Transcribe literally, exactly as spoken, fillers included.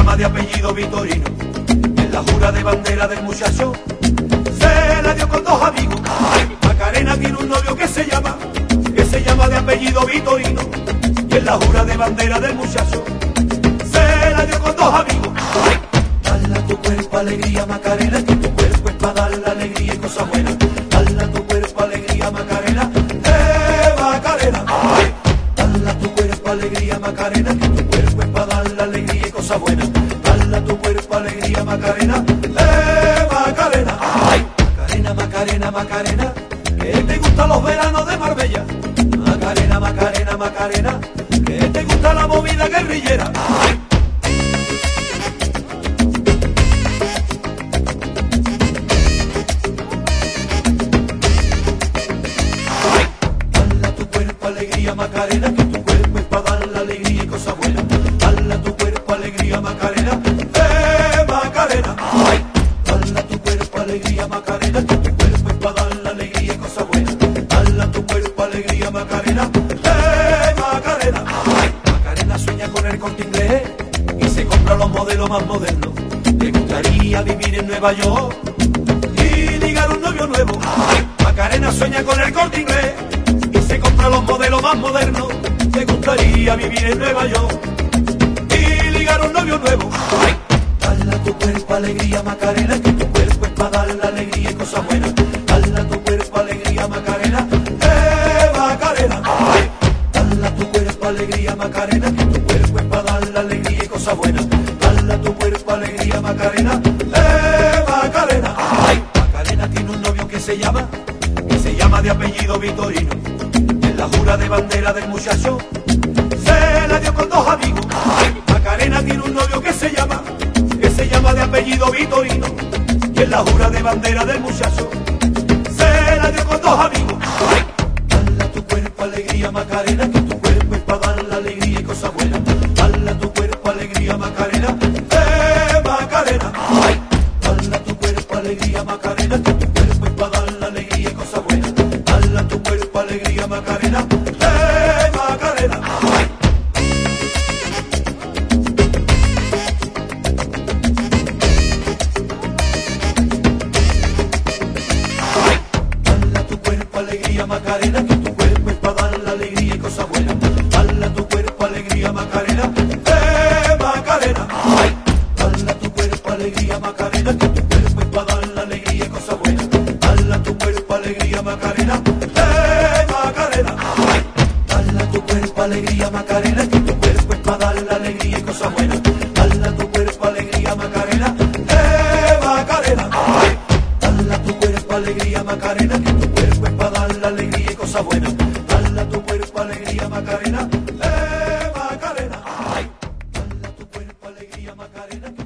llama de apellido Vitorino. En la jura de bandera del muchacho se la dio con dos amigos. Macarena tiene un novio que se llama, que se llama de apellido Vitorino. Y en la jura de bandera del muchacho se la dio con dos amigos. Dale a tu cuerpo alegría, Macarena, que tu cuerpo es para dar la alegría y cosas buenas. Dale a tu cuerpo alegría, Macarena, eh, Macarena. Dale a tu cuerpo alegría, Macarena, que tu cuerpo es para dar la alegría y cosas buenas. Dale a tu cuerpo alegría, Macarena, eh, Macarena. Macarena, Macarena, Macarena, que te gustan los veranos de Marbella. Macarena, Macarena, Macarena, que te gusta la movida guerrillera. Alegría, Macarena, que tu cuerpo es para dar la alegría y cosas buenas. Dale a tu cuerpo alegría, Macarena, eh, Macarena. Dale a tu cuerpo alegría, Macarena, que tu cuerpo es para dar la alegría y cosas buenas. Dale a tu cuerpo alegría, Macarena, eh, Macarena. Macarena sueña con el Corte Inglés y se compra los modelos más modernos. Le gustaría vivir en Nueva York y ligar un novio nuevo. Macarena sueña con el Corte Inglés, se compra los modelos más modernos. Te gustaría vivir en Nueva York y ligar un novio nuevo. Dale a tu cuerpo alegría, Macarena, que tu cuerpo es para dar la alegría y cosas buenas. Dale a tu cuerpo alegría, Macarena, eh, Macarena. Dale a tu cuerpo alegría, Macarena, que tu cuerpo es para dar la alegría y cosas buenas. Dale a tu cuerpo alegría, Macarena, eh, Macarena. Macarena tiene un novio que se llama, que se llama de apellido Vitorino. La jura de bandera del muchacho se la dio con dos amigos. Macarena tiene un novio que se llama, que se llama de apellido Vitorino. Y en la jura de bandera del muchacho se la dio con dos amigos. Dale a tu cuerpo alegría, Macarena, que tu cuerpo es para dar la alegría y cosas buenas. Dale a tu cuerpo alegría, Macarena, eh, Macarena. Dale a tu cuerpo alegría, Macarena, que tu cuerpo es para dar la alegría y cosas buenas. Dale a tu cuerpo alegría, Macarena, eh, Macarena. Dale a tu cuerpo alegría, Macarena, que tu cuerpo es para dar la alegría y cosas buenas. Dale a tu cuerpo alegría, Macarena, eh, Macarena. Dale a tu cuerpo alegría, Macarena, que tu cuerpo es para dar la alegría y cosas buenas. Dale a tu cuerpo alegría, Macarena, eh, Macarena. Dale a tu cuerpo alegría, Macarena, que tu cuerpo es para dar la alegría y cosas buenas. Dale a tu cuerpo alegría, Macarena, eh, Macarena. Dale a tu cuerpo alegría, Macarena, que tu cuerpo es para dar la alegría y cosas buenas. Dale a tu cuerpo alegría, Macarena, eh, Macarena. Dale a tu cuerpo alegría, Macarena.